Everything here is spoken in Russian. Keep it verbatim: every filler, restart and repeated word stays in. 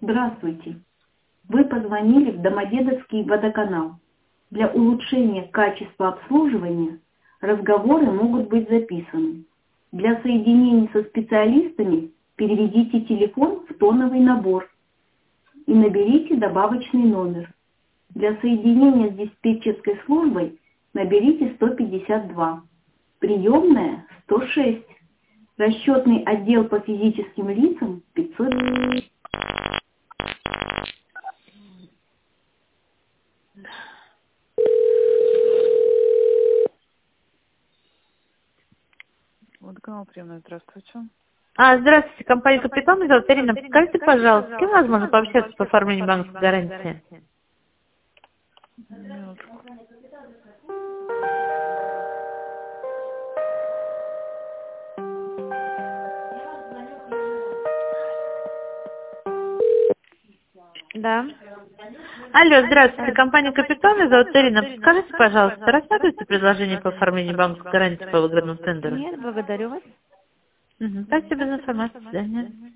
Здравствуйте. Вы позвонили в Домодедовский водоканал. Для улучшения качества обслуживания разговоры могут быть записаны. Для соединения со специалистами переведите телефон в тоновый набор и наберите добавочный номер. Для соединения с диспетчерской службой наберите сто пятьдесят два. Приемная сто шесть. Расчетный отдел по физическим лицам пятьсот. Водоканал приемной, здравствуйте. А, здравствуйте, компания «Капитан», меня зовут Ирина. Подскажите, пожалуйста, с кем возможно пообщаться по оформлению банковской гарантии? Минутку. Да. Алло, здравствуйте, компания «Капитан», меня зовут Ирина. Подскажите, пожалуйста, рассматриваете предложение по оформлению банковской гарантии по выигранному тендеру? Нет, благодарю вас. Угу. Спасибо за информацию. До свидания.